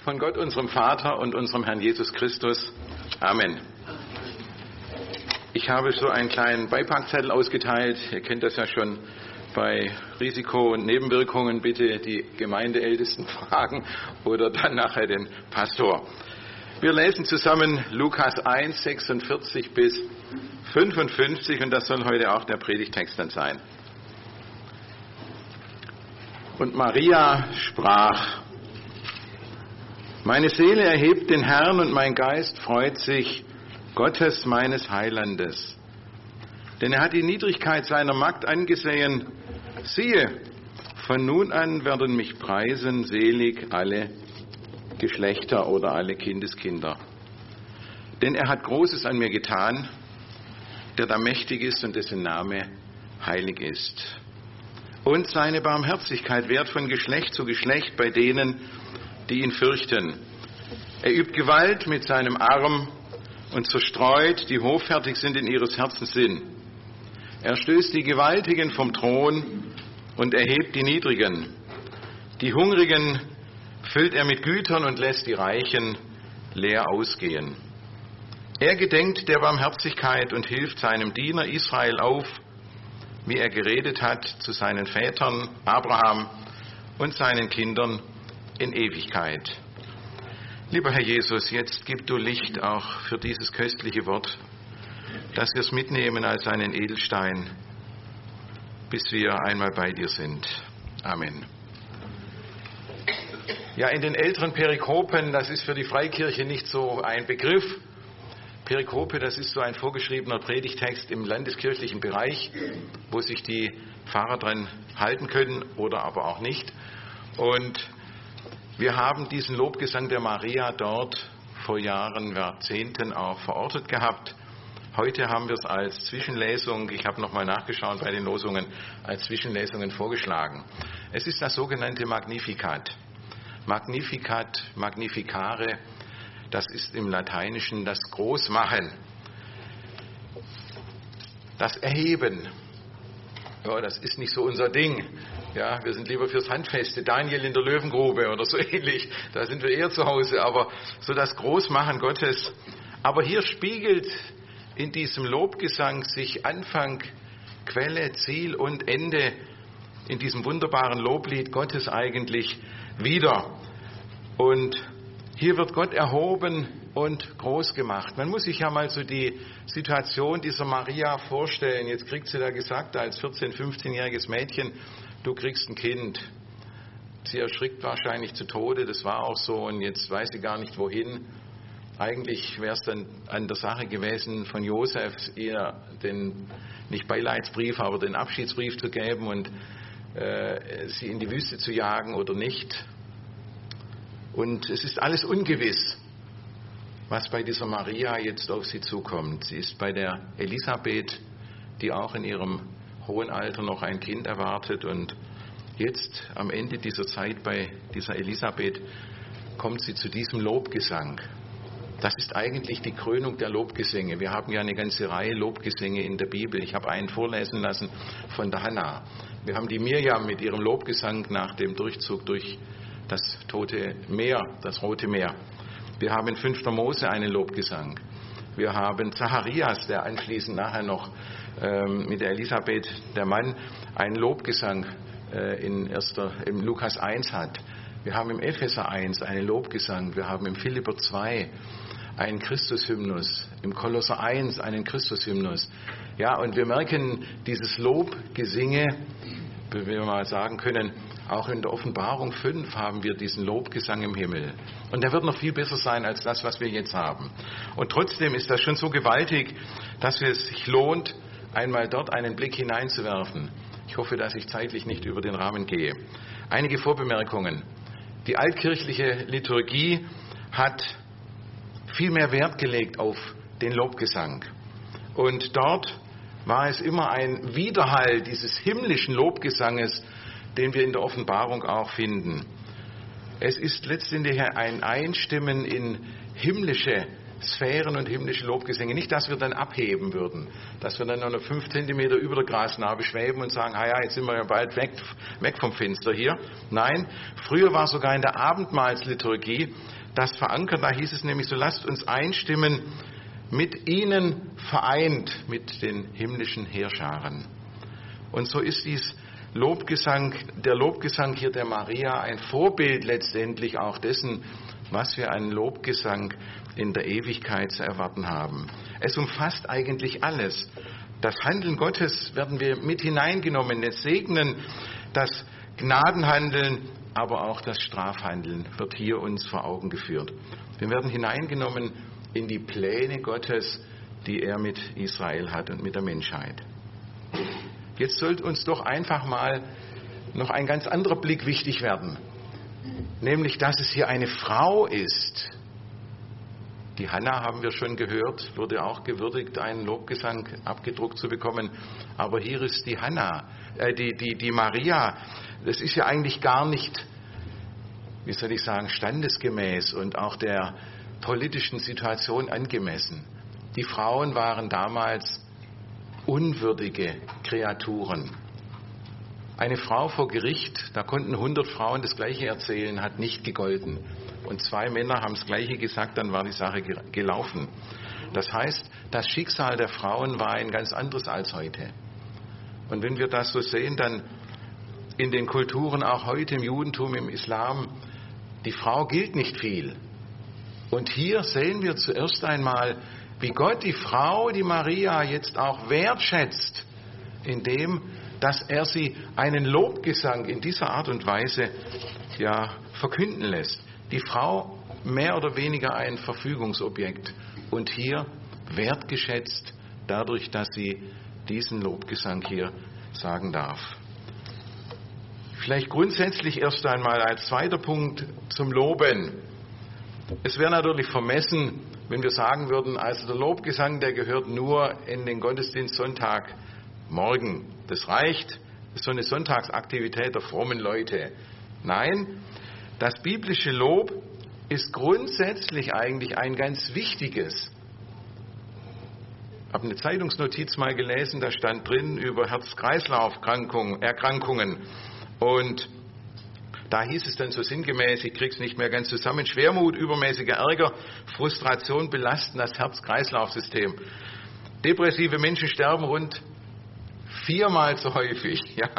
von Gott, unserem Vater und unserem Herrn Jesus Christus. Amen. Ich habe so einen kleinen Beipackzettel ausgeteilt. Ihr kennt das ja schon. Bei Risiko und Nebenwirkungen bitte die Gemeindeältesten fragen oder dann nachher den Pastor. Wir lesen zusammen Lukas 1, 46 bis 55 und das soll heute auch der Predigtext dann sein. Und Maria sprach: Meine Seele erhebt den Herrn und mein Geist freut sich Gottes meines Heilandes. Denn er hat die Niedrigkeit seiner Magd angesehen. Siehe, von nun an werden mich preisen selig alle Geschlechter oder alle Kindeskinder. Denn er hat Großes an mir getan, der da mächtig ist und dessen Name heilig ist. Und seine Barmherzigkeit währt von Geschlecht zu Geschlecht bei denen, die ihn fürchten. Er übt Gewalt mit seinem Arm und zerstreut, die hoffärtig sind in ihres Herzens Sinn. Er stößt die Gewaltigen vom Thron und erhebt die Niedrigen. Die Hungrigen füllt er mit Gütern und lässt die Reichen leer ausgehen. Er gedenkt der Barmherzigkeit und hilft seinem Diener Israel auf, wie er geredet hat zu seinen Vätern Abraham und seinen Kindern in Ewigkeit. Lieber Herr Jesus, jetzt gib du Licht auch für dieses köstliche Wort, dass wir es mitnehmen als einen Edelstein, bis wir einmal bei dir sind. Amen. Ja, in den älteren Perikopen, das ist für die Freikirche nicht so ein Begriff. Perikope, das ist so ein vorgeschriebener Predigtext im landeskirchlichen Bereich, wo sich die Pfarrer dran halten können oder aber auch nicht. Und wir haben diesen Lobgesang der Maria dort vor Jahren, Jahrzehnten auch verortet gehabt. Heute haben wir es als Zwischenlesung, ich habe nochmal nachgeschaut bei den Losungen, als Zwischenlesungen vorgeschlagen. Es ist das sogenannte Magnificat. Magnificat, Magnificare, das ist im Lateinischen das Großmachen, das Erheben. Ja, das ist nicht so unser Ding. Ja, wir sind lieber fürs Handfeste, Daniel in der Löwengrube oder so ähnlich. Da sind wir eher zu Hause. Aber so das Großmachen Gottes. Aber hier spiegelt in diesem Lobgesang sich Anfang, Quelle, Ziel und Ende in diesem wunderbaren Loblied Gottes eigentlich wieder. Und hier wird Gott erhoben und groß gemacht. Man muss sich ja mal so die Situation dieser Maria vorstellen. Jetzt kriegt sie da gesagt, als 14-, 15-jähriges Mädchen, du kriegst ein Kind. Sie erschrickt wahrscheinlich zu Tode, das war auch so, und jetzt weiß sie gar nicht wohin. Eigentlich wäre es dann an der Sache gewesen, von Josef ihr den, nicht Beileidsbrief, aber den Abschiedsbrief zu geben und sie in die Wüste zu jagen oder nicht. Und es ist alles ungewiss, was bei dieser Maria jetzt auf sie zukommt. Sie ist bei der Elisabeth, die auch in ihrem hohen Alter noch ein Kind erwartet. Und jetzt am Ende dieser Zeit bei dieser Elisabeth kommt sie zu diesem Lobgesang. Das ist eigentlich die Krönung der Lobgesänge. Wir haben ja eine ganze Reihe Lobgesänge in der Bibel. Ich habe einen vorlesen lassen von der Hannah. Wir haben die Mirjam mit ihrem Lobgesang nach dem Durchzug durch das Tote Meer, das Rote Meer. Wir haben in 5. Mose einen Lobgesang. Wir haben Zacharias, der anschließend nachher noch mit der Elisabeth, der Mann, einen Lobgesang im Lukas 1 hat. Wir haben im Epheser 1 einen Lobgesang. Wir haben im Philipper 2 einen Christushymnus. Im Kolosser 1 einen Christushymnus. Ja, und wir merken dieses Lobgesinge, wie wir mal sagen können, auch in der Offenbarung 5 haben wir diesen Lobgesang im Himmel. Und der wird noch viel besser sein als das, was wir jetzt haben. Und trotzdem ist das schon so gewaltig, dass es sich lohnt, einmal dort einen Blick hineinzuwerfen. Ich hoffe, dass ich zeitlich nicht über den Rahmen gehe. Einige Vorbemerkungen. Die altkirchliche Liturgie hat viel mehr Wert gelegt auf den Lobgesang. Und dort war es immer ein Widerhall dieses himmlischen Lobgesanges, den wir in der Offenbarung auch finden. Es ist letztendlich ein Einstimmen in himmlische Sphären und himmlische Lobgesänge. Nicht, dass wir dann abheben würden, dass wir dann noch 5 Zentimeter über der Grasnarbe schweben und sagen, ja, jetzt sind wir ja bald weg vom Fenster hier. Nein, früher war sogar in der Abendmahlsliturgie das verankert. Da hieß es nämlich so, lasst uns einstimmen, mit ihnen vereint, mit den himmlischen Heerscharen. Und so ist der Lobgesang hier der Maria ein Vorbild letztendlich auch dessen, was wir an Lobgesang in der Ewigkeit zu erwarten haben. Es umfasst eigentlich alles. Das Handeln Gottes werden wir mit hineingenommen, das Segnen, das Gnadenhandeln, aber auch das Strafhandeln wird hier uns vor Augen geführt. Wir werden hineingenommen in die Pläne Gottes, die er mit Israel hat und mit der Menschheit. Jetzt sollte uns doch einfach mal noch ein ganz anderer Blick wichtig werden, nämlich, dass es hier eine Frau ist. Die Hannah, haben wir schon gehört, wurde auch gewürdigt, einen Lobgesang abgedruckt zu bekommen. Aber hier ist die die Maria. Das ist ja eigentlich gar nicht, wie soll ich sagen, standesgemäß und auch der politischen Situation angemessen. Die Frauen waren damals unwürdige Kreaturen. Eine Frau vor Gericht, da konnten 100 Frauen das Gleiche erzählen, hat nicht gegolten. Und 2 Männer haben das Gleiche gesagt, dann war die Sache gelaufen. Das heißt, das Schicksal der Frauen war ein ganz anderes als heute. Und wenn wir das so sehen, dann in den Kulturen, auch heute im Judentum, im Islam, die Frau gilt nicht viel. Und hier sehen wir zuerst einmal, wie Gott die Frau, die Maria, jetzt auch wertschätzt, indem, dass er sie einen Lobgesang in dieser Art und Weise verkünden lässt. Die Frau mehr oder weniger ein Verfügungsobjekt und hier wertgeschätzt dadurch, dass sie diesen Lobgesang hier sagen darf. Vielleicht grundsätzlich erst einmal als zweiter Punkt zum Loben. Es wäre natürlich vermessen, wenn wir sagen würden, also der Lobgesang, der gehört nur in den Gottesdienst Sonntagmorgen. Das reicht, das ist so eine Sonntagsaktivität der frommen Leute. Nein, das biblische Lob ist grundsätzlich eigentlich ein ganz wichtiges. Ich habe eine Zeitungsnotiz mal gelesen, da stand drin über Herz-Kreislauf-Erkrankungen. Und da hieß es dann so sinngemäß, ich kriege es nicht mehr ganz zusammen, Schwermut, übermäßiger Ärger, Frustration belasten das Herz-Kreislauf-System. Depressive Menschen sterben rund 4-mal so häufig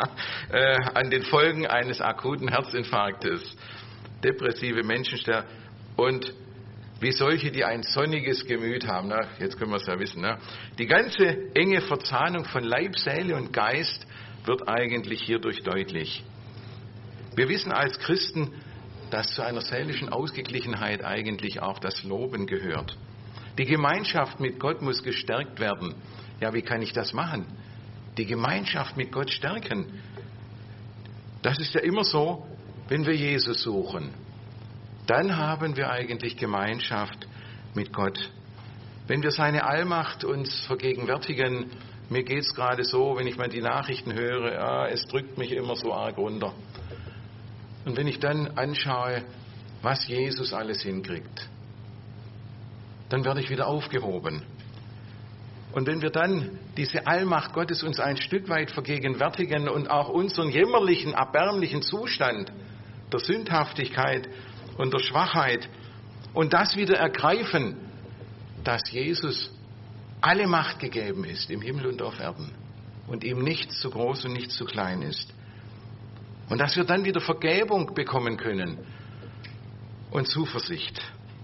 an den Folgen eines akuten Herzinfarktes. Depressive Menschen sterben und wie solche, die ein sonniges Gemüt haben. Jetzt können wir es ja wissen. Die ganze enge Verzahnung von Leib, Seele und Geist wird eigentlich hierdurch deutlich. Wir wissen als Christen, dass zu einer seelischen Ausgeglichenheit eigentlich auch das Loben gehört. Die Gemeinschaft mit Gott muss gestärkt werden. Ja, wie kann ich das machen? Die Gemeinschaft mit Gott stärken. Das ist ja immer so, wenn wir Jesus suchen. Dann haben wir eigentlich Gemeinschaft mit Gott. Wenn wir seine Allmacht uns vergegenwärtigen, mir geht es gerade so, wenn ich mal die Nachrichten höre, es drückt mich immer so arg runter. Und wenn ich dann anschaue, was Jesus alles hinkriegt, dann werde ich wieder aufgehoben. Und wenn wir dann diese Allmacht Gottes uns ein Stück weit vergegenwärtigen und auch unseren jämmerlichen, erbärmlichen Zustand der Sündhaftigkeit und der Schwachheit und das wieder ergreifen, dass Jesus alle Macht gegeben ist im Himmel und auf Erden und ihm nichts zu groß und nichts zu klein ist. Und dass wir dann wieder Vergebung bekommen können und Zuversicht.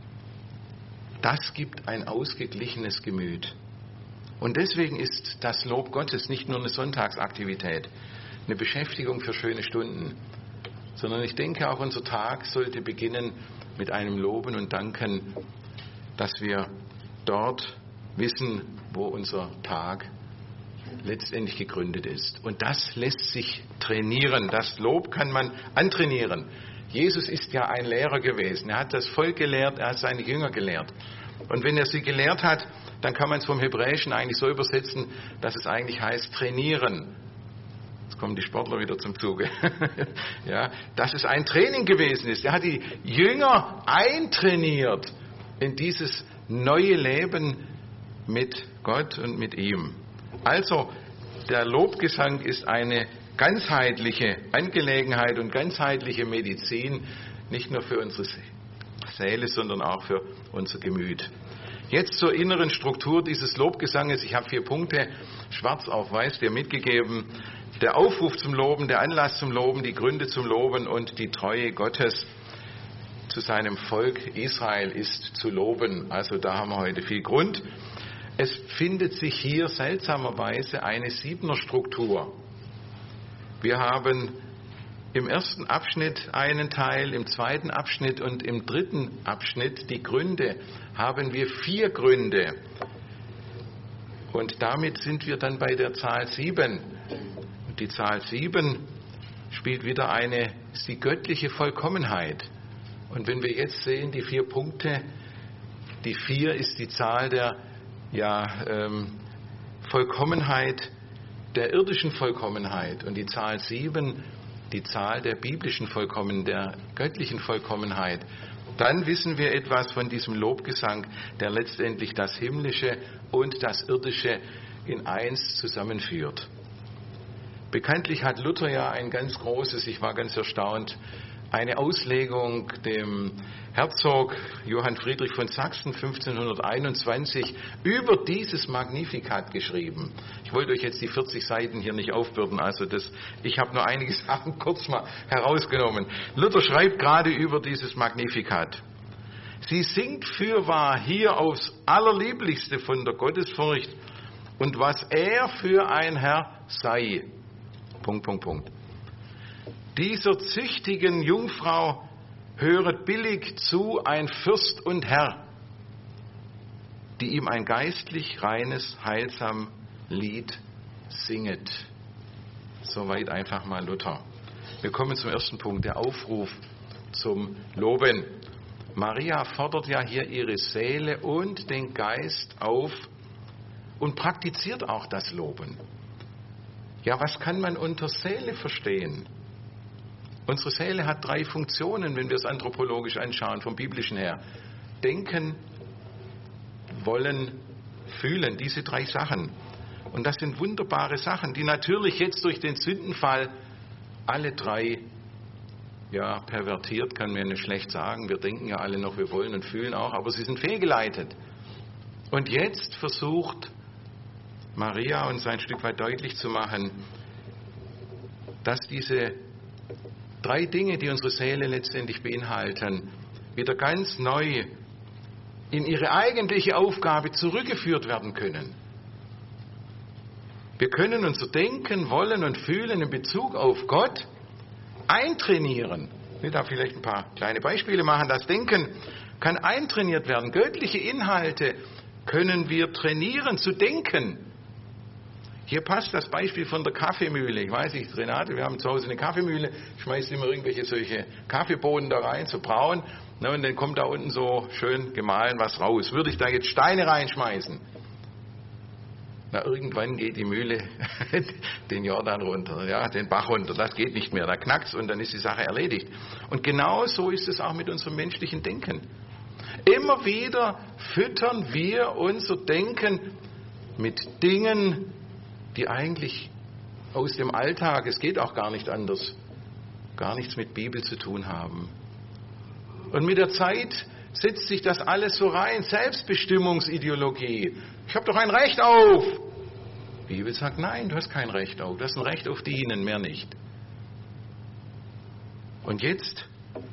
Das gibt ein ausgeglichenes Gemüt. Und deswegen ist das Lob Gottes nicht nur eine Sonntagsaktivität, eine Beschäftigung für schöne Stunden, sondern ich denke, auch unser Tag sollte beginnen mit einem Loben und Danken, dass wir dort wissen, wo unser Tag letztendlich gegründet ist. Und das lässt sich trainieren. Das Lob kann man antrainieren. Jesus ist ja ein Lehrer gewesen. Er hat das Volk gelehrt, er hat seine Jünger gelehrt. Und wenn er sie gelehrt hat, dann kann man es vom Hebräischen eigentlich so übersetzen, dass es eigentlich heißt trainieren. Jetzt kommen die Sportler wieder zum Zuge. Ja, dass es ein Training gewesen ist. Er hat die Jünger eintrainiert in dieses neue Leben mit Gott und mit ihm. Also, der Lobgesang ist eine ganzheitliche Angelegenheit und ganzheitliche Medizin, nicht nur für unsere Seele, sondern auch für unser Gemüt. Jetzt zur inneren Struktur dieses Lobgesanges. Ich habe 4 Punkte, schwarz auf weiß, dir mitgegeben. Der Aufruf zum Loben, der Anlass zum Loben, die Gründe zum Loben und die Treue Gottes zu seinem Volk Israel ist zu loben. Also da haben wir heute viel Grund. Es findet sich hier seltsamerweise eine 7er Struktur. Wir haben im ersten Abschnitt einen Teil, im zweiten Abschnitt und im dritten Abschnitt die Gründe, haben wir 4 Gründe. Und damit sind wir dann bei der Zahl 7. Und die Zahl 7 spielt wieder ist die göttliche Vollkommenheit. Und wenn wir jetzt sehen, die 4 Punkte, die 4 ist die Zahl der Vollkommenheit, der irdischen Vollkommenheit. Und die Zahl 7 die Zahl der biblischen Vollkommenheit, der göttlichen Vollkommenheit, dann wissen wir etwas von diesem Lobgesang, der letztendlich das Himmlische und das Irdische in eins zusammenführt. Bekanntlich hat Luther ja ein ganz großes, ich war ganz erstaunt, eine Auslegung dem Herzog Johann Friedrich von Sachsen 1521 über dieses Magnificat geschrieben. Ich wollte euch jetzt die 40 Seiten hier nicht aufbürden, ich habe nur einige Sachen kurz mal herausgenommen. Luther schreibt gerade über dieses Magnificat. Sie singt fürwahr hier aufs allerlieblichste von der Gottesfurcht und was er für ein Herr sei. ... Dieser züchtigen Jungfrau höret billig zu ein Fürst und Herr, die ihm ein geistlich reines, heilsam Lied singet. Soweit einfach mal Luther. Wir kommen zum ersten Punkt, der Aufruf zum Loben. Maria fordert ja hier ihre Seele und den Geist auf und praktiziert auch das Loben. Ja, was kann man unter Seele verstehen? Unsere Seele hat 3 Funktionen, wenn wir es anthropologisch anschauen, vom Biblischen her. Denken, wollen, fühlen, diese 3 Sachen. Und das sind wunderbare Sachen, die natürlich jetzt durch den Sündenfall alle 3 pervertiert, kann man nicht schlecht sagen. Wir denken ja alle noch, wir wollen und fühlen auch, aber sie sind fehlgeleitet. Und jetzt versucht Maria uns ein Stück weit deutlich zu machen, dass diese 3 Dinge, die unsere Seele letztendlich beinhalten, wieder ganz neu in ihre eigentliche Aufgabe zurückgeführt werden können. Wir können unser Denken, Wollen und Fühlen in Bezug auf Gott eintrainieren. Ich will da vielleicht ein paar kleine Beispiele machen. Das Denken kann eintrainiert werden. Göttliche Inhalte können wir trainieren zu denken. Hier passt das Beispiel von der Kaffeemühle. Ich weiß nicht, Renate, wir haben zu Hause eine Kaffeemühle, schmeißt immer irgendwelche solche Kaffeebohnen da rein, so braun, und dann kommt da unten so schön gemahlen was raus. Würde ich da jetzt Steine reinschmeißen? Irgendwann geht die Mühle den Jordan runter, den Bach runter, das geht nicht mehr, da knackt's und dann ist die Sache erledigt. Und genau so ist es auch mit unserem menschlichen Denken. Immer wieder füttern wir unser Denken mit Dingen, die eigentlich aus dem Alltag, es geht auch gar nicht anders, gar nichts mit Bibel zu tun haben. Und mit der Zeit setzt sich das alles so rein, Selbstbestimmungsideologie. Ich habe doch ein Recht auf. Die Bibel sagt, nein, du hast kein Recht auf, du hast ein Recht auf Dienen, mehr nicht. Und jetzt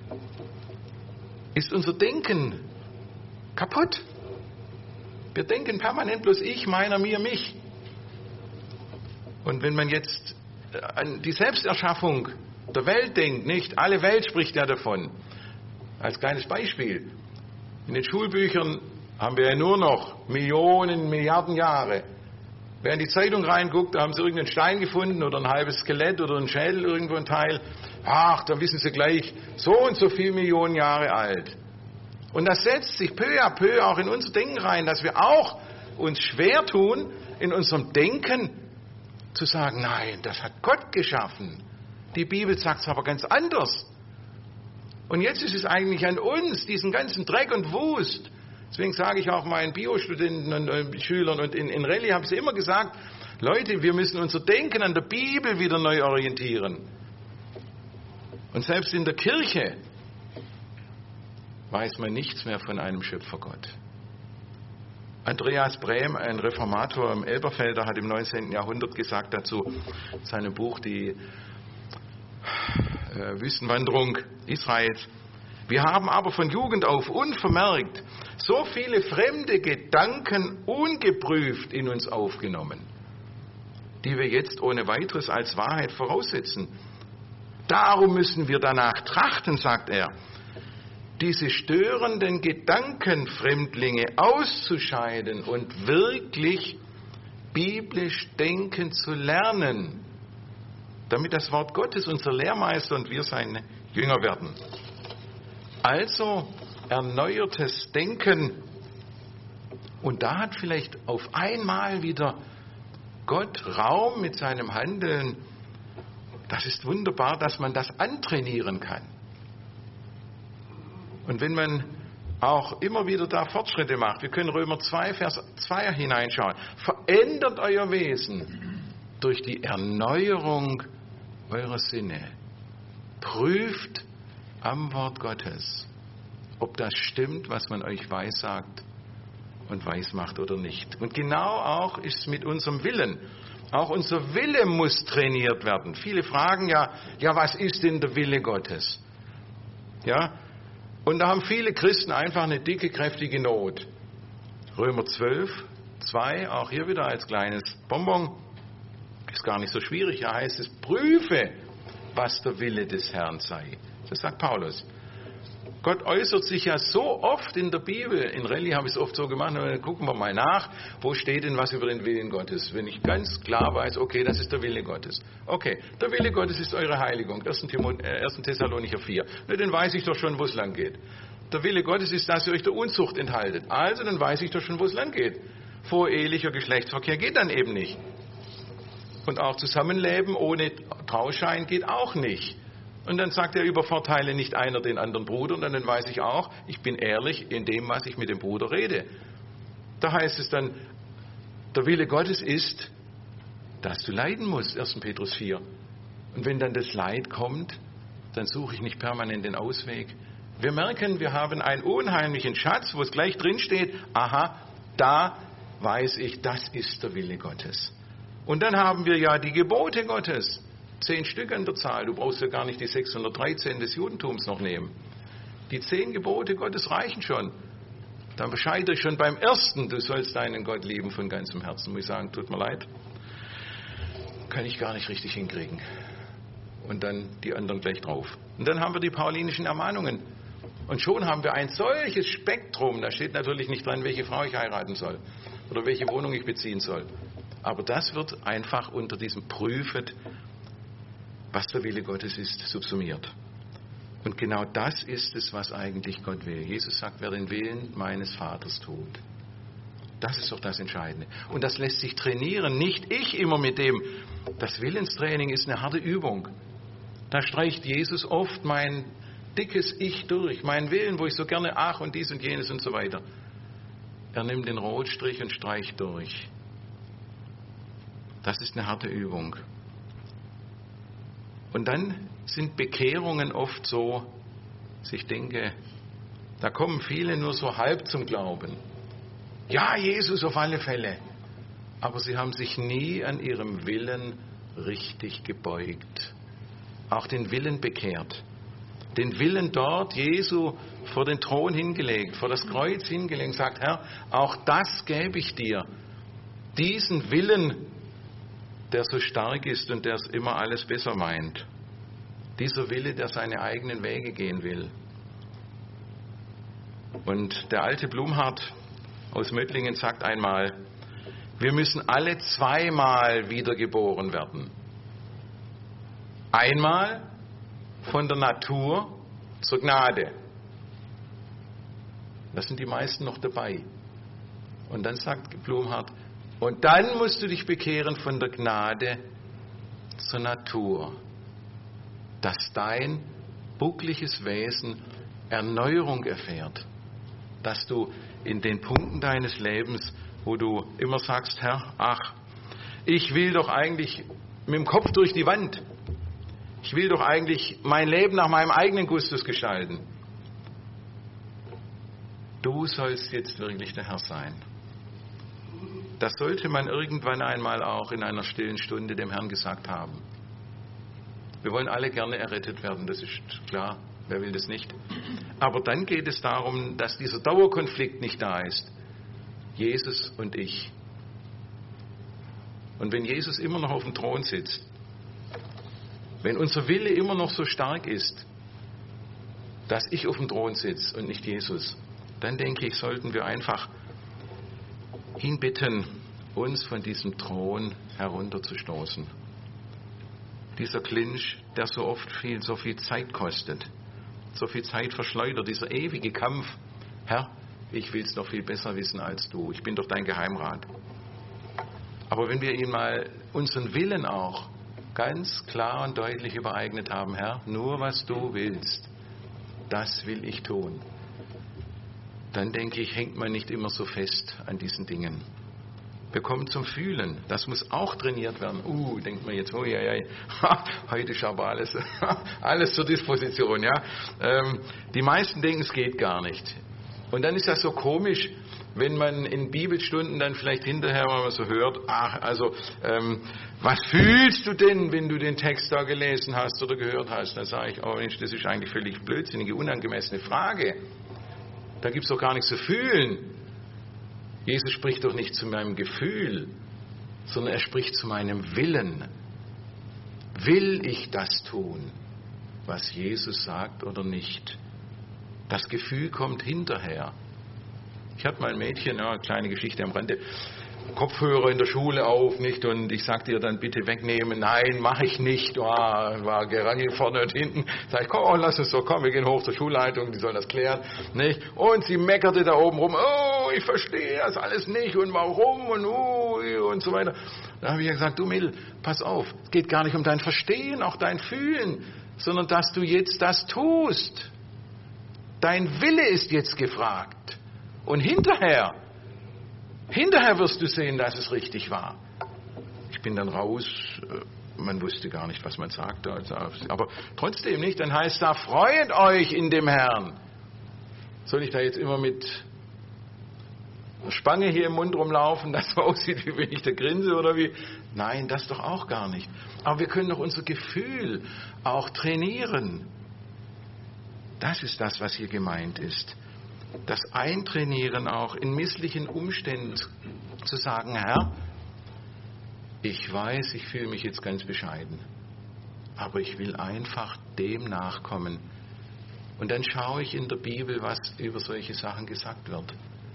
ist unser Denken kaputt. Wir denken permanent bloß ich, meiner, mir, mich. Und wenn man jetzt an die Selbsterschaffung der Welt denkt, nicht? Alle Welt spricht ja davon. Als kleines Beispiel. In den Schulbüchern haben wir ja nur noch Millionen, Milliarden Jahre. Wer in die Zeitung reinguckt, da haben sie irgendeinen Stein gefunden oder ein halbes Skelett oder einen Schädel, irgendwo ein Teil. Ach, da wissen sie gleich, so und so viele Millionen Jahre alt. Und das setzt sich peu à peu auch in unser Denken rein, dass wir auch uns schwer tun, in unserem Denken zu sagen, nein, das hat Gott geschaffen. Die Bibel sagt es aber ganz anders. Und jetzt ist es eigentlich an uns, diesen ganzen Dreck und Wust, Deswegen sage ich auch meinen Biostudenten und Schülern und in Rallye habe ich immer gesagt, Leute, wir müssen unser Denken an der Bibel wieder neu orientieren. Und selbst in der Kirche weiß man nichts mehr von einem Schöpfergott. Andreas Brem, ein Reformator im Elberfelder, hat im 19. Jahrhundert gesagt dazu, in seinem Buch Die Wüstenwanderung Israels: Wir haben aber von Jugend auf unvermerkt so viele fremde Gedanken ungeprüft in uns aufgenommen, die wir jetzt ohne weiteres als Wahrheit voraussetzen. Darum müssen wir danach trachten, sagt er, diese störenden Gedankenfremdlinge auszuscheiden und wirklich biblisch denken zu lernen, damit das Wort Gottes unser Lehrmeister und wir seine Jünger werden. Also erneuertes Denken. Und da hat vielleicht auf einmal wieder Gott Raum mit seinem Handeln. Das ist wunderbar, dass man das antrainieren kann. Und wenn man auch immer wieder da Fortschritte macht, wir können Römer 2, Vers 2 hineinschauen, verändert euer Wesen durch die Erneuerung eurer Sinne. Prüft am Wort Gottes, ob das stimmt, was man euch weissagt und weismacht oder nicht. Und genau auch ist es mit unserem Willen. Auch unser Wille muss trainiert werden. Viele fragen ja, was ist denn der Wille Gottes? Ja, und da haben viele Christen einfach eine dicke, kräftige Not. Römer 12, 2, auch hier wieder als kleines Bonbon, ist gar nicht so schwierig. Hier heißt es, prüfe, was der Wille des Herrn sei. Das sagt Paulus. Gott äußert sich ja so oft in der Bibel. In Rallye habe ich es oft so gemacht. Dann gucken wir mal nach, wo steht denn was über den Willen Gottes. Wenn ich ganz klar weiß, okay, das ist der Wille Gottes. Okay, der Wille Gottes ist eure Heiligung. 1. Thessalonicher 4. Na, dann weiß ich doch schon, wo es lang geht. Der Wille Gottes ist, dass ihr euch der Unzucht enthaltet. Also, dann weiß ich doch schon, wo es lang geht. Vorehelicher Geschlechtsverkehr geht dann eben nicht. Und auch Zusammenleben ohne Trauschein geht auch nicht. Und dann sagt er, übervorteile nicht einer den anderen Bruder. Und dann weiß ich auch, ich bin ehrlich in dem, was ich mit dem Bruder rede. Da heißt es dann, der Wille Gottes ist, dass du leiden musst, 1. Petrus 4. Und wenn dann das Leid kommt, dann suche ich nicht permanent den Ausweg. Wir merken, wir haben einen unheimlichen Schatz, wo es gleich drin steht, aha, da weiß ich, das ist der Wille Gottes. Und dann haben wir ja die Gebote Gottes. 10 Stück an der Zahl. Du brauchst ja gar nicht die 613 des Judentums noch nehmen. Die 10 Gebote Gottes reichen schon. Dann scheitere ich schon beim ersten, du sollst deinen Gott lieben von ganzem Herzen. Muss ich sagen, tut mir leid. Kann ich gar nicht richtig hinkriegen. Und dann die anderen gleich drauf. Und dann haben wir die paulinischen Ermahnungen. Und schon haben wir ein solches Spektrum. Da steht natürlich nicht dran, welche Frau ich heiraten soll oder welche Wohnung ich beziehen soll. Aber das wird einfach unter diesem Prüfet, was der Wille Gottes ist, subsumiert. Und genau das ist es, was eigentlich Gott will. Jesus sagt, wer den Willen meines Vaters tut. Das ist doch das Entscheidende. Und das lässt sich trainieren. Nicht ich immer mit dem. Das Willenstraining ist eine harte Übung. Da streicht Jesus oft mein dickes Ich durch. Meinen Willen, wo ich so gerne ach und dies und jenes und so weiter. Er nimmt den Rotstrich und streicht durch. Das ist eine harte Übung. Und dann sind Bekehrungen oft so, dass ich denke, da kommen viele nur so halb zum Glauben. Ja, Jesus auf alle Fälle. Aber sie haben sich nie an ihrem Willen richtig gebeugt. Auch den Willen bekehrt. Den Willen dort Jesu vor den Thron hingelegt, vor das Kreuz hingelegt, sagt, Herr, auch das gebe ich dir. Diesen Willen, der so stark ist und der es immer alles besser meint. Dieser Wille, der seine eigenen Wege gehen will. Und der alte Blumhardt aus Möttlingen sagt einmal, wir müssen alle zweimal wiedergeboren werden. Einmal von der Natur zur Gnade. Da sind die meisten noch dabei. Und dann sagt Blumhardt, und dann musst du dich bekehren von der Gnade zur Natur, dass dein buckliges Wesen Erneuerung erfährt. dass du in den Punkten deines Lebens, wo du immer sagst, Herr, ach, ich will doch eigentlich mit dem Kopf durch die Wand. Ich will doch eigentlich mein Leben nach meinem eigenen Gustus gestalten. Du sollst jetzt wirklich der Herr sein. Das sollte man irgendwann einmal auch in einer stillen Stunde dem Herrn gesagt haben. Wir wollen alle gerne errettet werden, das ist klar. Wer will das nicht? Aber dann geht es darum, dass dieser Dauerkonflikt nicht da ist. Jesus und ich. Und wenn Jesus immer noch auf dem Thron sitzt, wenn unser Wille immer noch so stark ist, dass ich auf dem Thron sitze und nicht Jesus, dann denke ich, sollten wir einfach ihn bitten, uns von diesem Thron herunterzustoßen. Dieser Clinch, der so oft so viel Zeit kostet, so viel Zeit verschleudert, dieser ewige Kampf. Herr, ich will es doch viel besser wissen als du. Ich bin doch dein Geheimrat. Aber wenn wir ihm mal unseren Willen auch ganz klar und deutlich übereignet haben, Herr, nur was du willst, das will ich tun, dann denke ich, hängt man nicht immer so fest an diesen Dingen. Wir kommen zum Fühlen. Das muss auch trainiert werden. Denkt man jetzt, heute ist aber alles zur Disposition. Ja? Die meisten denken, es geht gar nicht. Und dann ist das so komisch, wenn man in Bibelstunden dann vielleicht hinterher mal so hört, was fühlst du denn, wenn du den Text da gelesen hast oder gehört hast? Dann sage ich, Mensch, das ist eigentlich völlig blödsinnige, unangemessene Frage. Da gibt es doch gar nichts zu fühlen. Jesus spricht doch nicht zu meinem Gefühl, sondern er spricht zu meinem Willen. Will ich das tun, was Jesus sagt oder nicht? Das Gefühl kommt hinterher. Ich hatte mal ein Mädchen, kleine Geschichte am Rande, Kopfhörer in der Schule auf, nicht? Und ich sagte ihr dann, bitte wegnehmen. Nein, mache ich nicht. War Gerangel vorne und hinten. Sag ich, komm, lass uns so, komm, wir gehen hoch zur Schulleitung, die sollen das klären. Nicht? Und sie meckerte da oben rum, ich verstehe das alles nicht und warum und so weiter. Da habe ich gesagt, du Mädel, pass auf, es geht gar nicht um dein Verstehen, auch dein Fühlen, sondern dass du jetzt das tust. Dein Wille ist jetzt gefragt. Und hinterher wirst du sehen, dass es richtig war. Ich bin dann raus, man wusste gar nicht, was man sagte, aber trotzdem nicht, dann heißt da, freut euch in dem Herrn. Soll ich da jetzt immer mit einer Spange hier im Mund rumlaufen, dass so aussieht, wie wenn ich da grinse oder wie? Nein, das doch auch gar nicht. Aber wir können doch unser Gefühl auch trainieren. Das ist das, was hier gemeint ist. Das Eintrainieren auch in misslichen Umständen zu sagen, Herr, ich weiß, ich fühle mich jetzt ganz bescheiden, aber ich will einfach dem nachkommen. Und dann schaue ich in der Bibel, was über solche Sachen gesagt wird.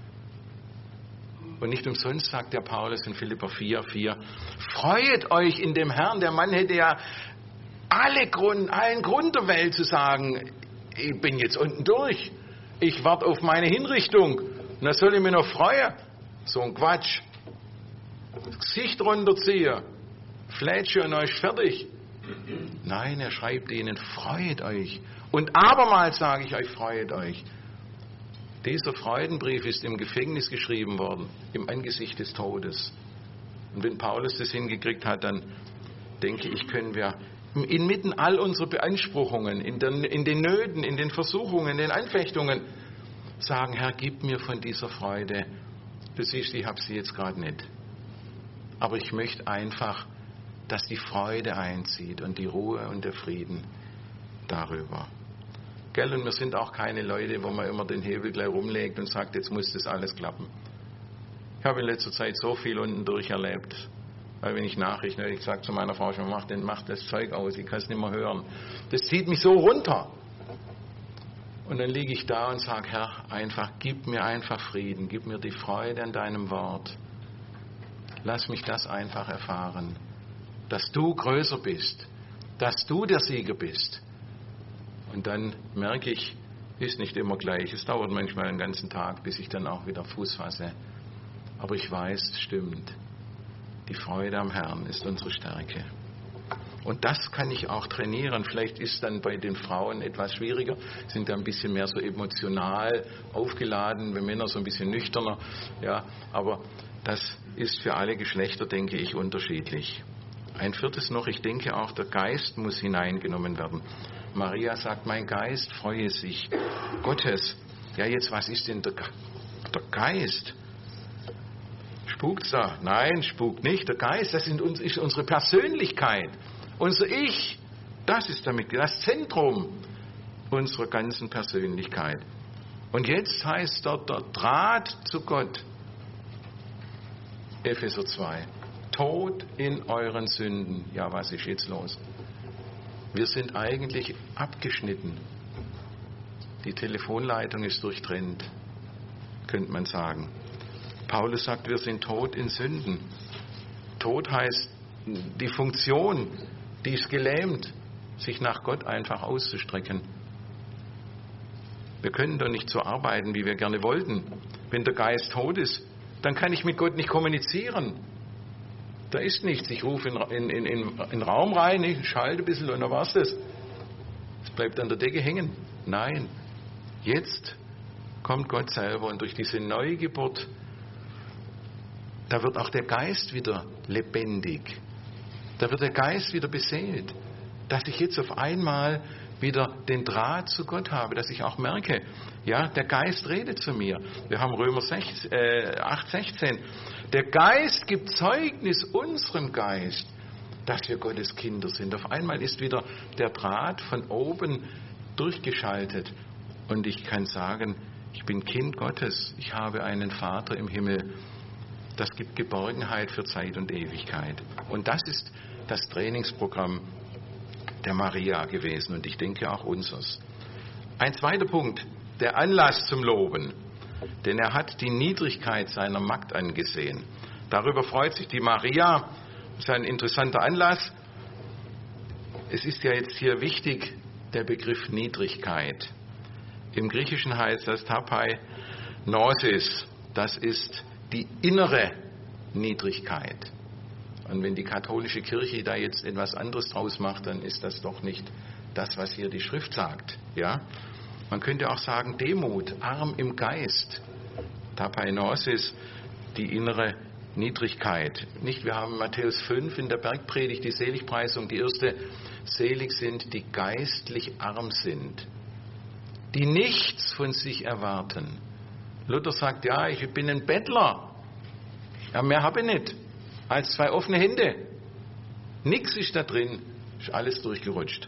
Und nicht umsonst sagt der Paulus in Philipper 4,4, freut euch in dem Herrn. Der Mann hätte ja allen Grund der Welt zu sagen, ich bin jetzt unten durch. Ich warte auf meine Hinrichtung. Und da soll ich mich noch freuen. So ein Quatsch. Das Gesicht runterziehen. Flätsche und euch fertig. Nein, er schreibt ihnen, freut euch. Und abermals sage ich euch, freut euch. Dieser Freudenbrief ist im Gefängnis geschrieben worden, im Angesicht des Todes. Und wenn Paulus das hingekriegt hat, dann denke ich, können wir inmitten all unserer Beanspruchungen, in den Nöten, in den Versuchungen, in den Anfechtungen, sagen, Herr, gib mir von dieser Freude. Du siehst, ich habe sie jetzt gerade nicht. Aber ich möchte einfach, dass die Freude einzieht und die Ruhe und der Frieden darüber. Gell? Und wir sind auch keine Leute, wo man immer den Hebel gleich rumlegt und sagt, jetzt muss das alles klappen. Ich habe in letzter Zeit so viel unten durcherlebt. Weil wenn ich Nachrichten höre, ich sage zu meiner Frau schon, mach das Zeug aus, ich kann es nicht mehr hören. Das zieht mich so runter. Und dann liege ich da und sage, Herr, gib mir einfach Frieden, gib mir die Freude an deinem Wort. Lass mich das einfach erfahren, dass du größer bist, dass du der Sieger bist. Und dann merke ich, ist nicht immer gleich. Es dauert manchmal einen ganzen Tag, bis ich dann auch wieder Fuß fasse. Aber ich weiß, es stimmt. Die Freude am Herrn ist unsere Stärke. Und das kann ich auch trainieren. Vielleicht ist dann bei den Frauen etwas schwieriger, sind da ein bisschen mehr so emotional aufgeladen, bei Männern so ein bisschen nüchterner. Ja, aber das ist für alle Geschlechter, denke ich, unterschiedlich. Ein viertes noch, ich denke auch, der Geist muss hineingenommen werden. Maria sagt, mein Geist freue sich Gottes. Ja, jetzt, was ist denn der Geist? Spukt's da? Nein, spukt nicht. Der Geist, das ist unsere Persönlichkeit. Unser Ich, das ist damit das Zentrum unserer ganzen Persönlichkeit. Und jetzt heißt dort der Draht zu Gott. Epheser 2. Tod in euren Sünden. Ja, was ist jetzt los? Wir sind eigentlich abgeschnitten. Die Telefonleitung ist durchtrennt, könnte man sagen. Paulus sagt, wir sind tot in Sünden. Tod heißt, die Funktion, die ist gelähmt, sich nach Gott einfach auszustrecken. Wir können doch nicht so arbeiten, wie wir gerne wollten. Wenn der Geist tot ist, dann kann ich mit Gott nicht kommunizieren. Da ist nichts. Ich rufe in den Raum rein, ich schalte ein bisschen und dann war's das. Es bleibt an der Decke hängen. Nein, jetzt kommt Gott selber und durch diese Neugeburt, da wird auch der Geist wieder lebendig. Da wird der Geist wieder beseelt. Dass ich jetzt auf einmal wieder den Draht zu Gott habe, dass ich auch merke, ja, der Geist redet zu mir. Wir haben Römer 8,16. Der Geist gibt Zeugnis unserem Geist, dass wir Gottes Kinder sind. Auf einmal ist wieder der Draht von oben durchgeschaltet. Und ich kann sagen, ich bin Kind Gottes. Ich habe einen Vater im Himmel. Das gibt Geborgenheit für Zeit und Ewigkeit. Und das ist das Trainingsprogramm der Maria gewesen und ich denke auch unseres. Ein zweiter Punkt, der Anlass zum Loben. Denn er hat die Niedrigkeit seiner Magd angesehen. Darüber freut sich die Maria. Das ist ein interessanter Anlass. Es ist ja jetzt hier wichtig, der Begriff Niedrigkeit. Im Griechischen heißt das Tapai Gnosis. Das ist die innere Niedrigkeit. Und wenn die katholische Kirche da jetzt etwas anderes draus macht, dann ist das doch nicht das, was hier die Schrift sagt. Ja? Man könnte auch sagen Demut, arm im Geist. Tapainosis, die innere Niedrigkeit. Nicht? Wir haben Matthäus 5 in der Bergpredigt die Seligpreisung, die erste, selig sind, die geistlich arm sind, die nichts von sich erwarten. Luther sagt, ja, ich bin ein Bettler. Ja, mehr habe ich nicht als 2 offene Hände. Nichts ist da drin, ist alles durchgerutscht.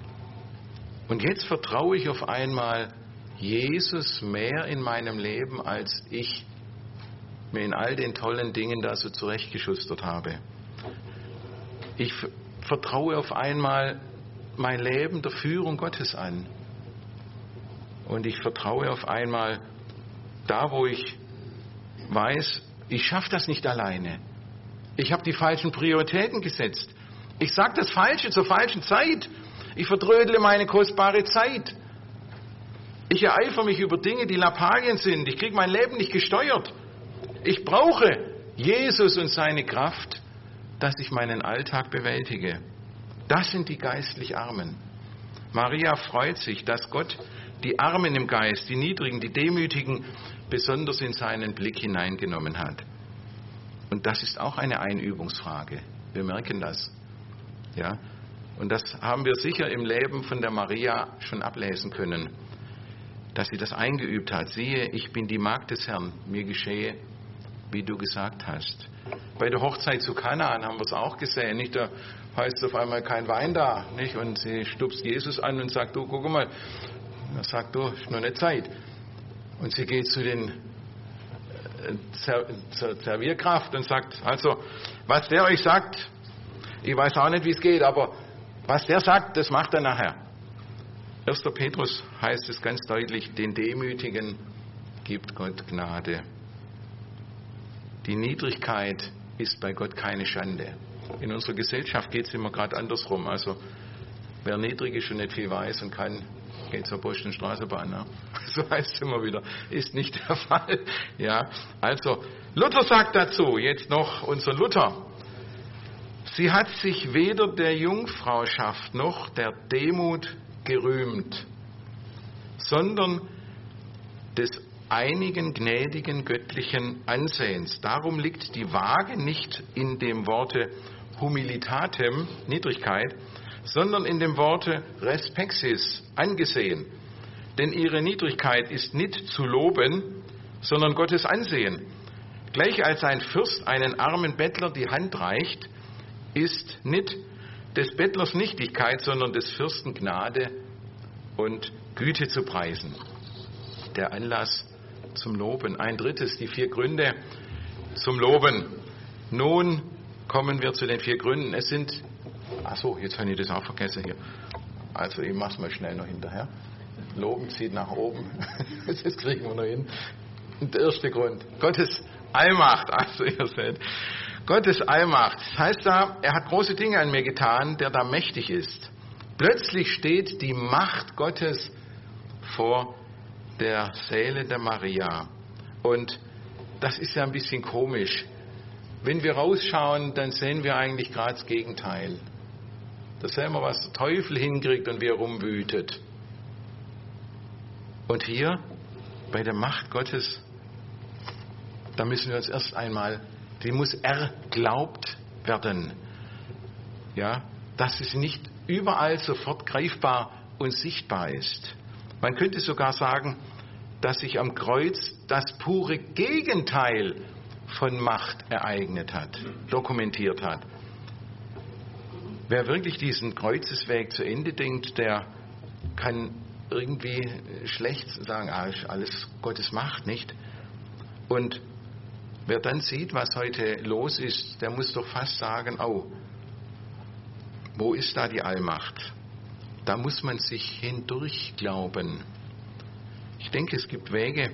Und jetzt vertraue ich auf einmal Jesus mehr in meinem Leben, als ich mir in all den tollen Dingen da so zurechtgeschustert habe. Ich vertraue auf einmal mein Leben der Führung Gottes an. Und ich vertraue auf einmal da, wo ich weiß, ich schaffe das nicht alleine. Ich habe die falschen Prioritäten gesetzt. Ich sage das Falsche zur falschen Zeit. Ich verdrödle meine kostbare Zeit. Ich ereifere mich über Dinge, die Lappalien sind. Ich kriege mein Leben nicht gesteuert. Ich brauche Jesus und seine Kraft, dass ich meinen Alltag bewältige. Das sind die geistlich Armen. Maria freut sich, dass Gott die Armen im Geist, die Niedrigen, die Demütigen, besonders in seinen Blick hineingenommen hat. Und das ist auch eine Einübungsfrage. Wir merken das. Ja? Und das haben wir sicher im Leben von der Maria schon ablesen können, dass sie das eingeübt hat. Siehe, ich bin die Magd des Herrn, mir geschehe, wie du gesagt hast. Bei der Hochzeit zu Kanaan haben wir es auch gesehen. Nicht? Da heißt es auf einmal kein Wein da. Nicht? Und sie stupst Jesus an und sagt, du, guck mal. Er sagt, du, ist noch nicht Zeit. Und sie geht zu den zur Servierkraft und sagt, also, was der euch sagt, ich weiß auch nicht, wie es geht, aber was der sagt, das macht er nachher. 1. Petrus heißt es ganz deutlich, den Demütigen gibt Gott Gnade. Die Niedrigkeit ist bei Gott keine Schande. In unserer Gesellschaft geht es immer gerade andersrum. Also, wer niedrig ist und nicht viel weiß und kann, geht zur Post- und Straßenbahn. Ne? So heißt es immer wieder. Ist nicht der Fall. Ja, also, Luther sagt dazu, jetzt noch unser Luther. Sie hat sich weder der Jungfrauschaft noch der Demut gerühmt, sondern des einigen gnädigen göttlichen Ansehens. Darum liegt die Waage nicht in dem Worte humilitatem, Niedrigkeit, sondern in dem Worte respexis, angesehen. Denn ihre Niedrigkeit ist nicht zu loben, sondern Gottes Ansehen. Gleich als ein Fürst einen armen Bettler die Hand reicht, ist nicht des Bettlers Nichtigkeit, sondern des Fürsten Gnade und Güte zu preisen. Der Anlass zum Loben. Ein drittes, die 4 Gründe zum Loben. Nun kommen wir zu den 4 Gründen. Es sind, jetzt habe ich das auch vergessen hier. Also ich mache es mal schnell noch hinterher. Loben zieht nach oben. Das kriegen wir noch hin. Und der erste Grund, Gottes Allmacht. Also ihr seht, Gottes Allmacht. Das heißt da, er hat große Dinge an mir getan, der da mächtig ist. Plötzlich steht die Macht Gottes vor der Säle der Maria. Und das ist ja ein bisschen komisch. Wenn wir rausschauen, dann sehen wir eigentlich gerade das Gegenteil. Da sehen wir, was der Teufel hinkriegt und wie er rumwütet. Und hier, bei der Macht Gottes, da müssen wir uns erst einmal, die muss erglaubt werden. Ja, dass es nicht überall sofort greifbar und sichtbar ist. Man könnte sogar sagen, dass sich am Kreuz das pure Gegenteil von Macht ereignet hat, dokumentiert hat. Wer wirklich diesen Kreuzesweg zu Ende denkt, der kann irgendwie schlecht sagen, alles Gottes Macht, nicht? Und wer dann sieht, was heute los ist, der muss doch fast sagen, wo ist da die Allmacht? Da muss man sich hindurch glauben. Ich denke, es gibt Wege,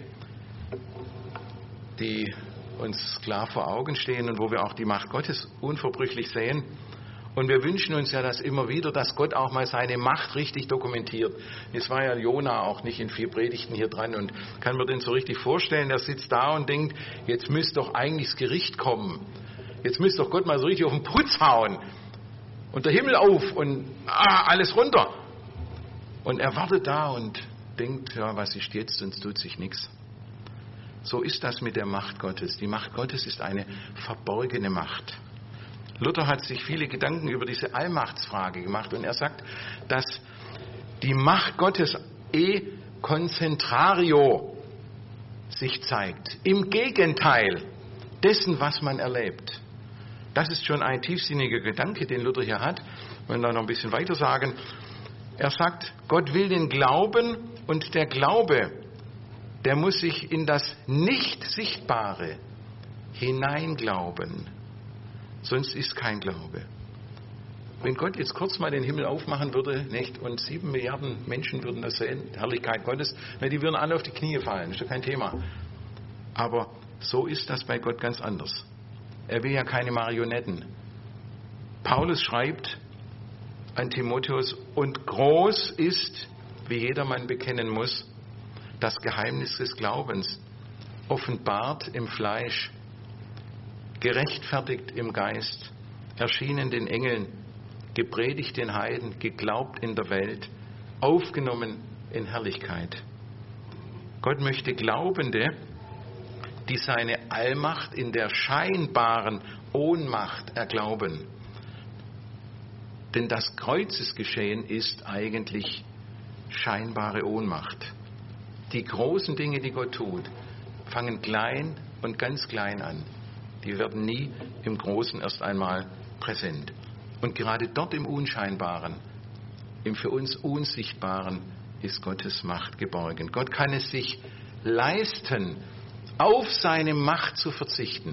die uns klar vor Augen stehen und wo wir auch die Macht Gottes unverbrüchlich sehen. Und wir wünschen uns ja das immer wieder, dass Gott auch mal seine Macht richtig dokumentiert. Jetzt war ja Jona auch nicht in 4 Predigten hier dran und kann mir den so richtig vorstellen, der sitzt da und denkt, jetzt müsste doch eigentlich das Gericht kommen. Jetzt müsste doch Gott mal so richtig auf den Putz hauen. Und der Himmel auf und alles runter. Und er wartet da und denkt, ja, was ist jetzt, sonst tut sich nichts. So ist das mit der Macht Gottes. Die Macht Gottes ist eine verborgene Macht. Luther hat sich viele Gedanken über diese Allmachtsfrage gemacht und er sagt, dass die Macht Gottes contrario sich zeigt. Im Gegenteil dessen, was man erlebt. Das ist schon ein tiefsinniger Gedanke, den Luther hier hat. Wir wollen da noch ein bisschen weiter sagen. Er sagt, Gott will den Glauben und der Glaube, der muss sich in das Nicht-Sichtbare hineinglauben. Sonst ist kein Glaube. Wenn Gott jetzt kurz mal den Himmel aufmachen würde, nicht, und 7 Milliarden Menschen würden das sehen, die Herrlichkeit Gottes, die würden alle auf die Knie fallen, ist ja kein Thema. Aber so ist das bei Gott ganz anders. Er will ja keine Marionetten. Paulus schreibt an Timotheus, und groß ist, wie jedermann bekennen muss, das Geheimnis des Glaubens, offenbart im Fleisch, gerechtfertigt im Geist, erschienen den Engeln, gepredigt den Heiden, geglaubt in der Welt, aufgenommen in Herrlichkeit. Gott möchte Glaubende, die seine Allmacht in der scheinbaren Ohnmacht erglauben. Denn das Kreuzesgeschehen ist eigentlich scheinbare Ohnmacht. Die großen Dinge, die Gott tut, fangen klein und ganz klein an. Die werden nie im Großen erst einmal präsent. Und gerade dort im Unscheinbaren, im für uns Unsichtbaren, ist Gottes Macht geborgen. Gott kann es sich leisten, auf seine Macht zu verzichten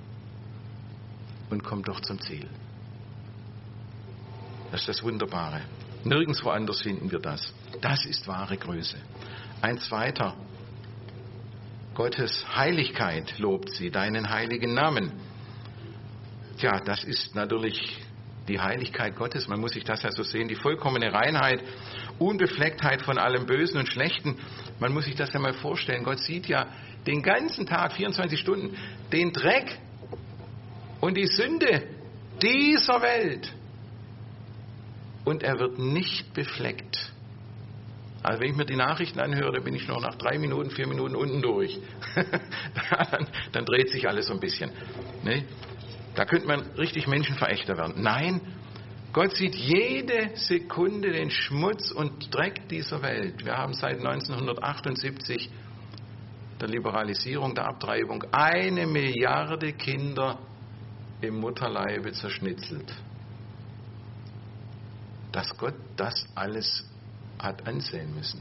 und kommt doch zum Ziel. Das ist das Wunderbare. Nirgendwo anders finden wir das. Das ist wahre Größe. Ein zweiter, Gottes Heiligkeit lobt sie, deinen heiligen Namen. Tja, das ist natürlich die Heiligkeit Gottes, man muss sich das ja so sehen, die vollkommene Reinheit, Unbeflecktheit von allem Bösen und Schlechten. Man muss sich das ja mal vorstellen, Gott sieht ja den ganzen Tag, 24 Stunden, den Dreck und die Sünde, dieser Welt. Und er wird nicht befleckt. Also wenn ich mir die Nachrichten anhöre, dann bin ich noch nach 3 Minuten, 4 Minuten unten durch. dann dreht sich alles so ein bisschen. Ne? Da könnte man richtig Menschenverächter werden. Nein, Gott sieht jede Sekunde den Schmutz und Dreck dieser Welt. Wir haben seit 1978 der Liberalisierung, der Abtreibung 1 Milliarde Kinder im Mutterleibe zerschnitzelt. Dass Gott das alles hat ansehen müssen.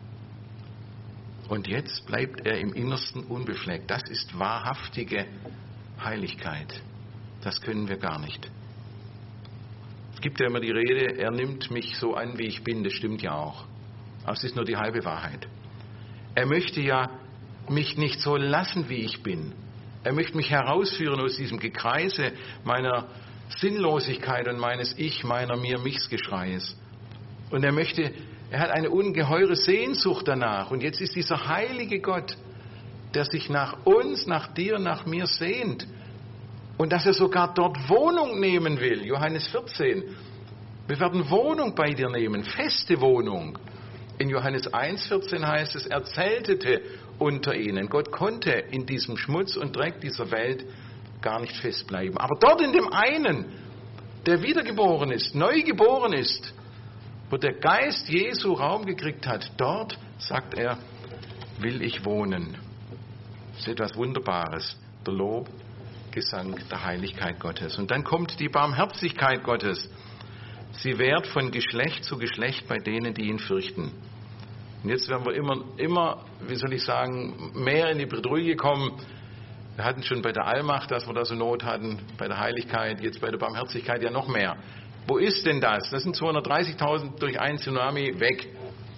Und jetzt bleibt er im Innersten unbefleckt. Das ist wahrhaftige Heiligkeit. Das können wir gar nicht. Es gibt ja immer die Rede, er nimmt mich so an, wie ich bin. Das stimmt ja auch. Aber es ist nur die halbe Wahrheit. Er möchte ja mich nicht so lassen, wie ich bin. Er möchte mich herausführen aus diesem Gekreise meiner Sinnlosigkeit und meines Ich, meiner Mir-Michs-Geschreies. Und er hat eine ungeheure Sehnsucht danach. Und jetzt ist dieser heilige Gott, der sich nach uns, nach dir, nach mir sehnt. Und dass er sogar dort Wohnung nehmen will. Johannes 14. Wir werden Wohnung bei dir nehmen, feste Wohnung. In Johannes 1,14 heißt es, er zeltete unter ihnen. Gott konnte in diesem Schmutz und Dreck dieser Welt gar nicht festbleiben. Aber dort in dem einen, der wiedergeboren ist, neu geboren ist, wo der Geist Jesu Raum gekriegt hat, dort, sagt er, will ich wohnen. Das ist etwas Wunderbares, der Lobgesang der Heiligkeit Gottes. Und dann kommt die Barmherzigkeit Gottes. Sie währt von Geschlecht zu Geschlecht bei denen, die ihn fürchten. Und jetzt werden wir immer, wie soll ich sagen, mehr in die Bredouille kommen. Wir hatten schon bei der Allmacht, dass wir da so Not hatten, bei der Heiligkeit, jetzt bei der Barmherzigkeit ja noch mehr. Wo ist denn das? Das sind 230.000 durch einen Tsunami weg.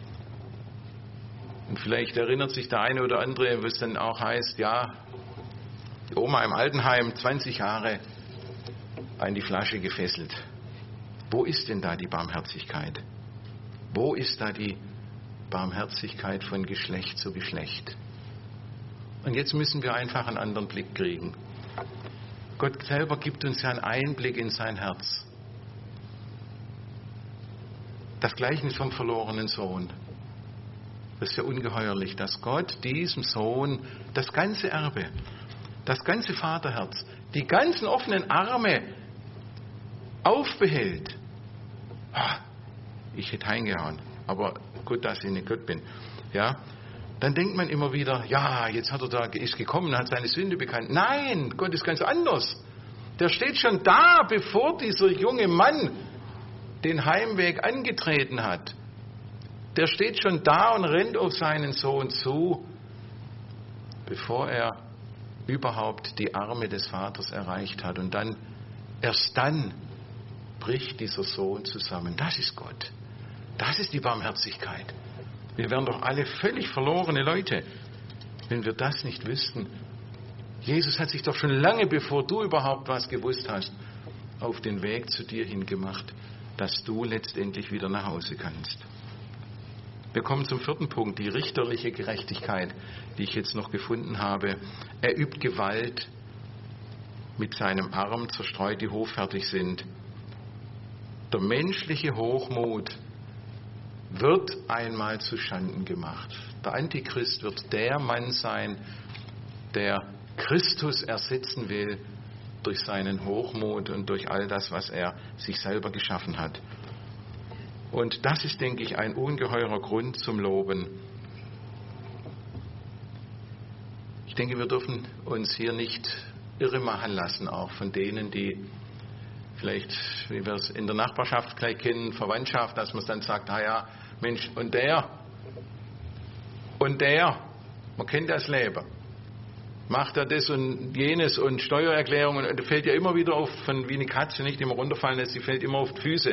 Und vielleicht erinnert sich der eine oder andere, was dann auch heißt, ja, die Oma im Altenheim, 20 Jahre an die Flasche gefesselt. Wo ist denn da die Barmherzigkeit? Wo ist da die Barmherzigkeit von Geschlecht zu Geschlecht? Und jetzt müssen wir einfach einen anderen Blick kriegen. Gott selber gibt uns ja einen Einblick in sein Herz. Das Gleichnis vom verlorenen Sohn. Das ist ja ungeheuerlich, dass Gott diesem Sohn das ganze Erbe, das ganze Vaterherz, die ganzen offenen Arme aufbehält. Ich hätte reingehauen, aber gut, dass ich nicht Gott bin. Ja, dann denkt man immer wieder, ja, jetzt ist gekommen, hat seine Sünde bekannt. Nein, Gott ist ganz anders. Der steht schon da, bevor dieser junge Mann den Heimweg angetreten hat. Der steht schon da und rennt auf seinen Sohn zu, bevor er überhaupt die Arme des Vaters erreicht hat. Und erst dann bricht dieser Sohn zusammen. Das ist Gott. Das ist die Barmherzigkeit. Wir wären doch alle völlig verlorene Leute, wenn wir das nicht wüssten. Jesus hat sich doch schon lange, bevor du überhaupt was gewusst hast, auf den Weg zu dir hingemacht, dass du letztendlich wieder nach Hause kannst. Wir kommen zum 4. Punkt, die richterliche Gerechtigkeit, die ich jetzt noch gefunden habe. Er übt Gewalt mit seinem Arm, zerstreut die hoffärtig sind. Der menschliche Hochmut wird einmal zu Schanden gemacht. Der Antichrist wird der Mann sein, der Christus ersetzen will durch seinen Hochmut und durch all das, was er sich selber geschaffen hat. Und das ist, denke ich, ein ungeheurer Grund zum Loben. Ich denke, wir dürfen uns hier nicht irre machen lassen, auch von denen, die vielleicht, wie wir es in der Nachbarschaft gleich kennen, Verwandtschaft, dass man dann sagt, ja, Mensch, und der, man kennt das Leben. Macht er das und jenes und Steuererklärungen, und fällt ja immer wieder auf, wie eine Katze nicht immer runterfallen lässt, sie fällt immer auf die Füße.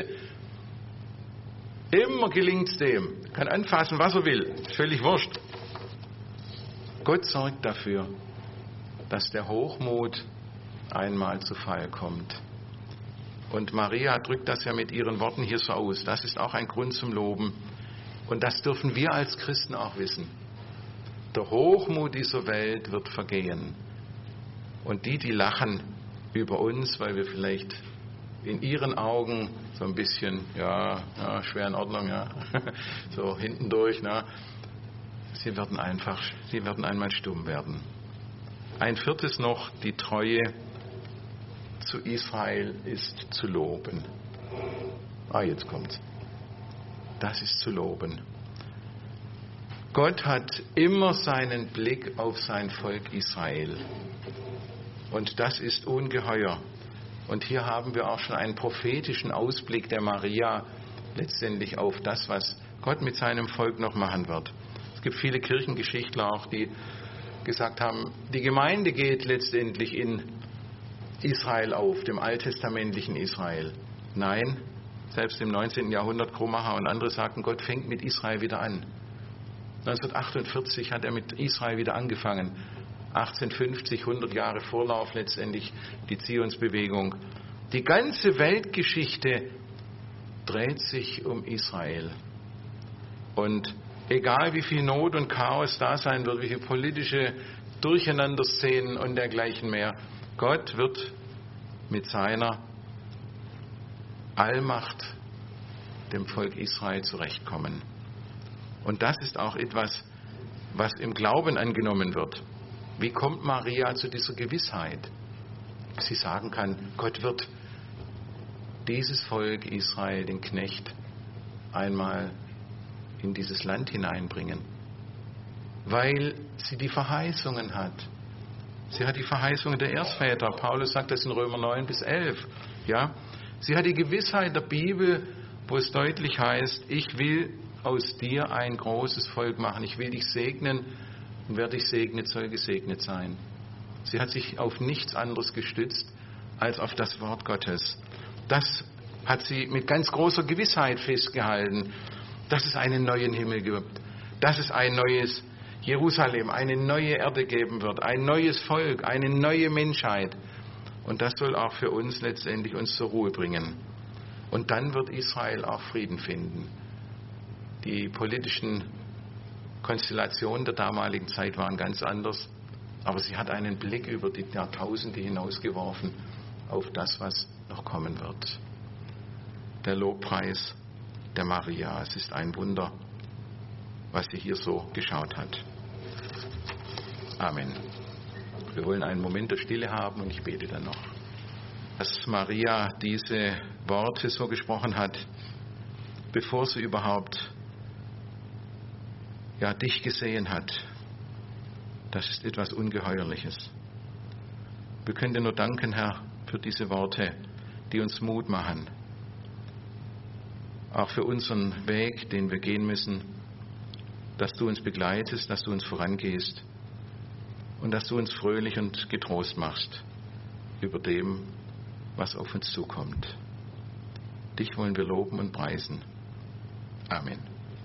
Immer gelingt es dem. Kann anfassen, was er will. Ist völlig wurscht. Gott sorgt dafür, dass der Hochmut einmal zu Fall kommt. Und Maria drückt das ja mit ihren Worten hier so aus. Das ist auch ein Grund zum Loben. Und das dürfen wir als Christen auch wissen. Der Hochmut dieser Welt wird vergehen. Und die lachen über uns, weil wir vielleicht in ihren Augen so ein bisschen, schwer in Ordnung, so hintendurch, sie werden einmal stumm werden. Ein viertes noch, die Treue zu Israel ist zu loben. Jetzt kommt's. Das ist zu loben. Gott hat immer seinen Blick auf sein Volk Israel. Und das ist ungeheuer. Und hier haben wir auch schon einen prophetischen Ausblick der Maria letztendlich auf das, was Gott mit seinem Volk noch machen wird. Es gibt viele Kirchengeschichtler auch, die gesagt haben, die Gemeinde geht letztendlich in Israel auf, dem alttestamentlichen Israel. Nein, selbst im 19. Jahrhundert, Kromacher und andere sagten, Gott fängt mit Israel wieder an. 1948 hat er mit Israel wieder angefangen. 1850, 100 Jahre Vorlauf letztendlich, die Zionsbewegung. Die ganze Weltgeschichte dreht sich um Israel. Und egal wie viel Not und Chaos da sein wird, wie viele politische Durcheinanderszenen und dergleichen mehr, Gott wird mit seiner Allmacht dem Volk Israel zurechtkommen. Und das ist auch etwas, was im Glauben angenommen wird. Wie kommt Maria zu dieser Gewissheit? Sie sagen kann, Gott wird dieses Volk Israel, den Knecht, einmal in dieses Land hineinbringen. Weil sie die Verheißungen hat. Sie hat die Verheißungen der Erstväter. Paulus sagt das in Römer 9 bis 11. Ja? Sie hat die Gewissheit der Bibel, wo es deutlich heißt, ich will aus dir ein großes Volk machen. Ich will dich segnen und wer dich segnet, soll gesegnet sein. Sie hat sich auf nichts anderes gestützt als auf das Wort Gottes. Das hat sie mit ganz großer Gewissheit festgehalten, dass es einen neuen Himmel gibt, dass es ein neues Jerusalem, eine neue Erde geben wird, ein neues Volk, eine neue Menschheit. Und das soll auch für uns letztendlich uns zur Ruhe bringen. Und dann wird Israel auch Frieden finden. Die politischen Konstellationen der damaligen Zeit waren ganz anders, aber sie hat einen Blick über die Jahrtausende hinausgeworfen auf das, was noch kommen wird. Der Lobpreis der Maria, es ist ein Wunder, was sie hier so geschaut hat. Amen. Wir wollen einen Moment der Stille haben und ich bete dann noch. Dass Maria diese Worte so gesprochen hat, bevor sie überhaupt dich gesehen hat, das ist etwas Ungeheuerliches. Wir können dir nur danken, Herr, für diese Worte, die uns Mut machen. Auch für unseren Weg, den wir gehen müssen, dass du uns begleitest, dass du uns vorangehst und dass du uns fröhlich und getrost machst über dem, was auf uns zukommt. Dich wollen wir loben und preisen. Amen.